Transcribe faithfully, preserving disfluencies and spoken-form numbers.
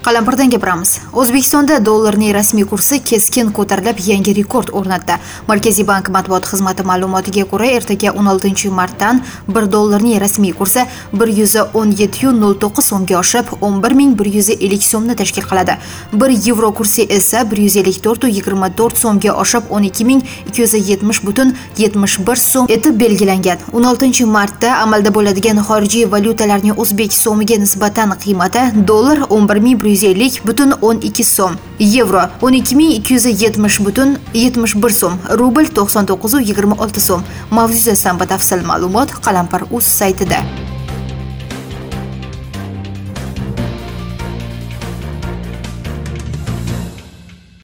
Qalampirdan gapiramiz. O'zbekistonda dollarning rasmiy kursi keskin ko'tarilib, yangi rekord o'rnatdi. Markaziy bank matbuot xizmati ma'lumotiga ko'ra, ertaga o'n oltinchi martdan bir dollarning rasmiy kursi bir yuz o'n yetti nuqta nol to'qqiz so'mga oshib, o'n bir ming bir yuz ellik so'mni tashkil qiladi. bir yevro kursi esa bir yuz ellik to'rt nuqta yigirma to'rt so'mga oshib, o'n ikki ming ikki yuz yetmish butun yetmish bir so'm etib belgilangan. o'n oltinchi martda amalda bo'ladigan xorijiy valyutalarning o'zbek so'miga nisbatan qiymati dollar o'n bir ming bir yuz ellik butun o'n ikki so'm, yevro o'n ikki ming ikki yuz yetmish butun yetmish bir so'm, rubl to'qson to'qqiz nuqta yigirma olti so'm. Mavzuda batafsil ma'lumot Qalampir.uz saytida.